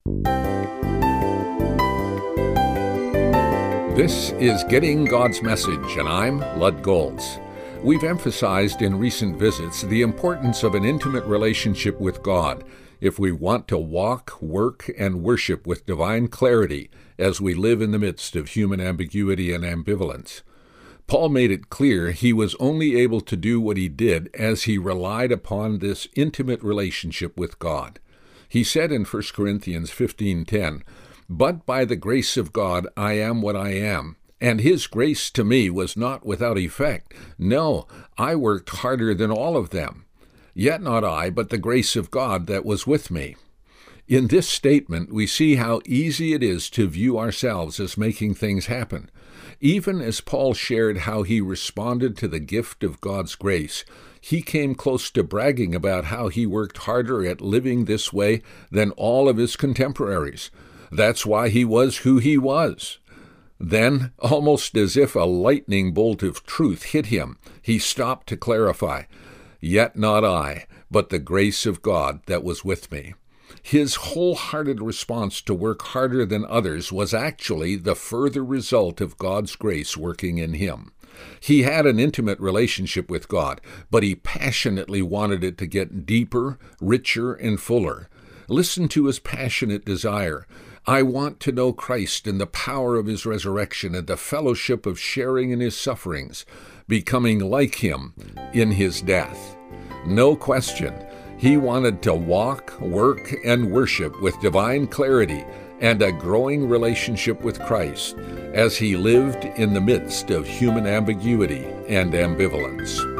This is Getting God's Message, and I'm Lud Golds. We've emphasized in recent visits the importance of an intimate relationship with God if we want to walk, work, and worship with divine clarity as we live in the midst of human ambiguity and ambivalence. Paul made it clear he was only able to do what he did as he relied upon this intimate relationship with God. He said in 1 Corinthians 15:10, "But by the grace of God I am what I am, and his grace to me was not without effect. No, I worked harder than all of them. Yet not I, but the grace of God that was with me." In this statement, we see how easy it is to view ourselves as making things happen. Even as Paul shared how he responded to the gift of God's grace, he came close to bragging about how he worked harder at living this way than all of his contemporaries. That's why he was who he was. Then, almost as if a lightning bolt of truth hit him, he stopped to clarify, "Yet not I, but the grace of God that was with me." His wholehearted response to work harder than others was actually the further result of God's grace working in him. He had an intimate relationship with God, but he passionately wanted it to get deeper, richer, and fuller. Listen to his passionate desire. "I want to know Christ and the power of his resurrection and the fellowship of sharing in his sufferings, becoming like him in his death." No question, he wanted to walk, work, and worship with divine clarity and a growing relationship with Christ as he lived in the midst of human ambiguity and ambivalence.